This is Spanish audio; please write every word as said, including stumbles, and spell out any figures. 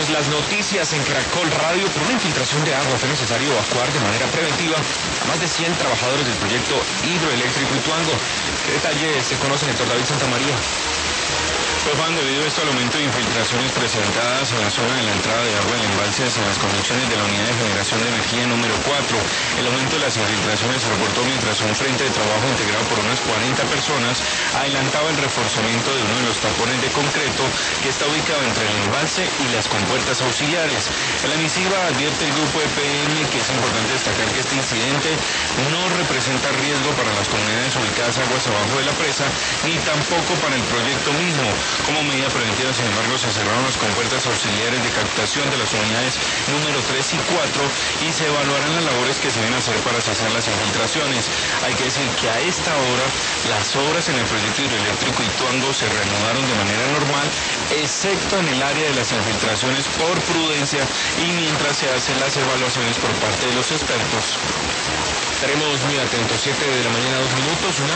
las noticias en Caracol Radio. Por una infiltración de agua fue necesario evacuar de manera preventiva a más de cien trabajadores del proyecto hidroeléctrico Ituango. ¿Qué detalles se conocen, Héctor David Santamaría? Pues Juan, debido a esto al aumento de infiltraciones presentadas en la zona de la entrada de agua del embalse hacia las conexiones de la unidad de generación de energía número cuatro, el aumento de las infiltraciones se reportó mientras un frente de trabajo integrado por unas cuarenta personas adelantaba el reforzamiento de uno de los tapones de concreto que está ubicado entre el embalse y las compuertas auxiliares. En la misiva advierte el grupo E P M que es importante destacar que este incidente no representa riesgo para las comunidades ubicadas aguas abajo de la presa, ni tampoco para el proyecto mismo. Como medida preventiva, sin embargo, se cerraron las compuertas auxiliares de captación de las unidades número tres y cuatro y se evaluarán las labores que se deben hacer para cesar las infiltraciones. Hay que decir que a esta hora las obras en el proyecto hidroeléctrico Ituango se reanudaron de manera normal, excepto en el área de las infiltraciones por prudencia y mientras se hacen las evaluaciones por parte de los expertos. Estaremos muy atentos. siete de la mañana, dos minutos. Una